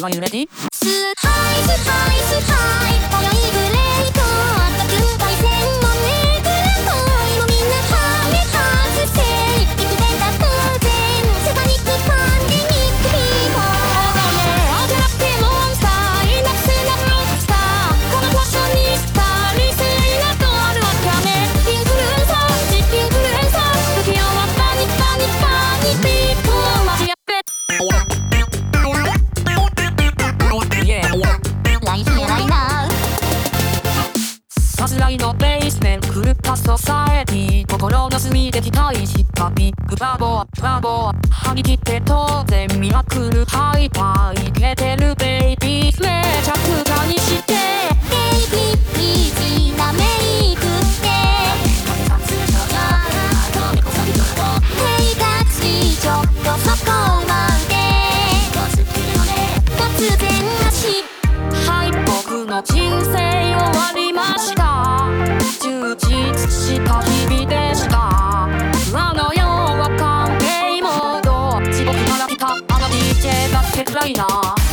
Are you ready? スハイスハイスハイ早いブレイクアタック対戦もめくる恋もみんなハメ外せ生きてた当然スパニックパンデミックヒーロー踊れ踊ってモンスターイナックスなロックスターこのファッショニスタ理性なとあるわけねインフルエンサーインフルエンサー不器用はパニッパニッパニッピープをマジやっべさすらいのベースメント狂ったソサエティ心の隅で期待したビッグバボアバボア張り切って当然ミラクルハイパーイケてるベイビーめちゃくちゃにしてベイビーイージーなメイクでヘイタッチちょっとそこまで突然なしはい僕の人生終わりました充実した日々でしたあの世は完璧モード地獄から来たあの DJ だって暗いな